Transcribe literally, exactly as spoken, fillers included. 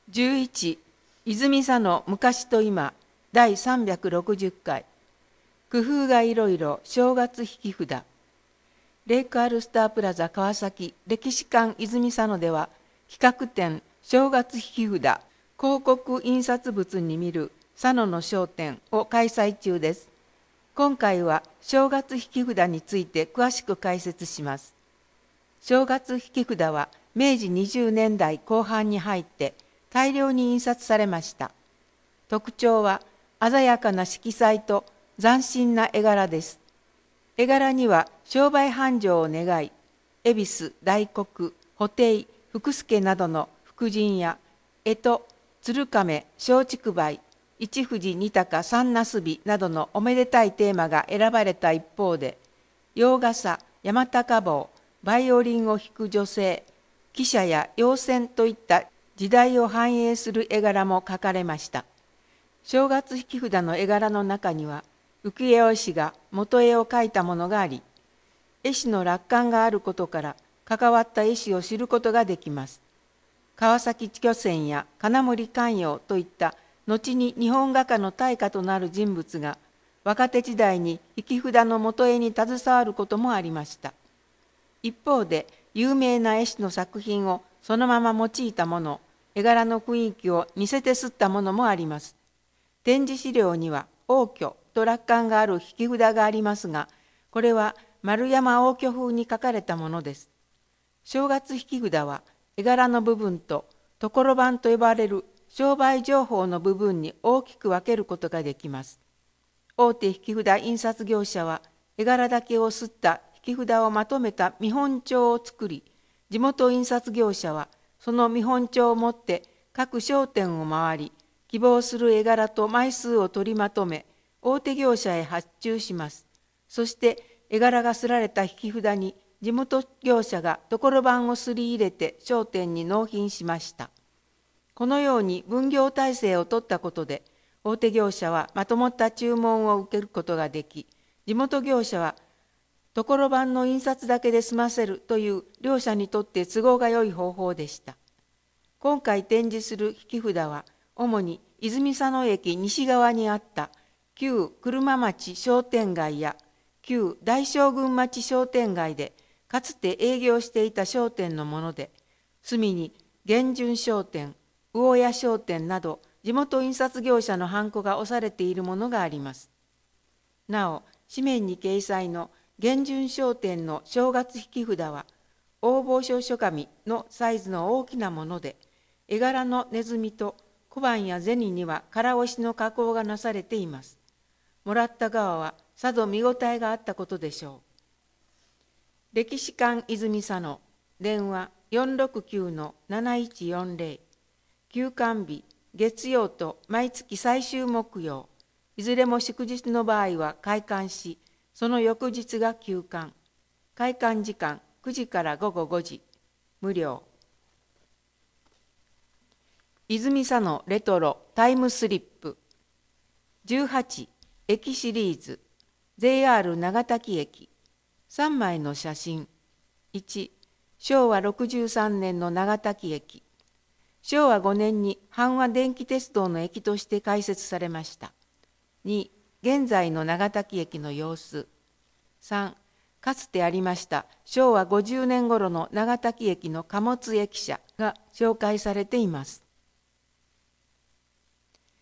じゅういち泉佐野昔と今だいさんびゃくろくじゅっかい工夫がいろいろ正月引き札レイクアルスタープラザ川崎歴史館泉佐野では企画展正月引き札広告印刷物に見る佐野の商店を開催中です。今回は正月引き札について詳しく解説します。正月引き札はめいじにじゅうねんだいこう半に入って大量に印刷されました。特徴は鮮やかな色彩と斬新な絵柄です。絵柄には商売繁盛を願い、恵比寿、大黒、布袋、福助などの福神や、干支、鶴亀、松竹梅、一富士二鷹三なすびなどのおめでたいテーマが選ばれた一方で、洋傘、山高帽、バイオリンを弾く女性、汽車や妖仙といった時代を反映する絵柄も描かれました。正月引き札の絵柄の中には、浮世絵師が元絵を描いたものがあり、絵師の落款があることから関わった絵師を知ることができます。川崎巨泉や金森寛陽といった後に日本画家の大家となる人物が若手時代に引き札の元絵に携わることもありました。一方で有名な絵師の作品をそのまま用いたもの、絵柄の雰囲気を似せて刷ったものもあります。展示資料には応挙と落款がある引き札がありますが、これは丸山応挙風に書かれたものです。正月引き札は絵柄の部分と所番と呼ばれる商売情報の部分に大きく分けることができます。大手引き札印刷業者は絵柄だけを刷った引き札をまとめた見本帳を作り、地元印刷業者はその見本帳を持って各商店を回り、希望する絵柄と枚数を取りまとめ、大手業者へ発注します。そして絵柄が刷られた引き札に地元業者が所番をすり入れて商店に納品しました。このように分業体制を取ったことで、大手業者はまとまった注文を受けることができ、地元業者は所番の印刷だけで済ませるという両者にとって都合が良い方法でした。今回展示する引き札は、主に泉佐野駅西側にあった旧車町商店街や旧大将軍町商店街でかつて営業していた商店のもので、隅に源順商店、魚屋商店など地元印刷業者のハンコが押されているものがあります。なお、紙面に掲載の源順商店の正月引き札は、応募書書紙のサイズの大きなもので、絵柄のネズミと小判や銭には唐押しの加工がなされています。もらった側はさぞ見応えがあったことでしょう。歴史館泉佐野、電話 よんろくきゅうのなないちよんぜろ、休館日、月曜と毎月最終木曜、いずれも祝日の場合は開館し、その翌日が休館。開館時間くじからごごごじ、無料。泉佐野レトロタイムスリップじゅうはち駅シリーズ ジェイアール 長滝駅さんまいの写真。いちしょうわろくじゅうさんねんの長滝駅。しょうわごねんに阪和電気鉄道の駅として開設されました。に現在の長滝駅の様子。さんかつてありましたしょうわごじゅうねん頃の長滝駅の貨物駅舎が紹介されています。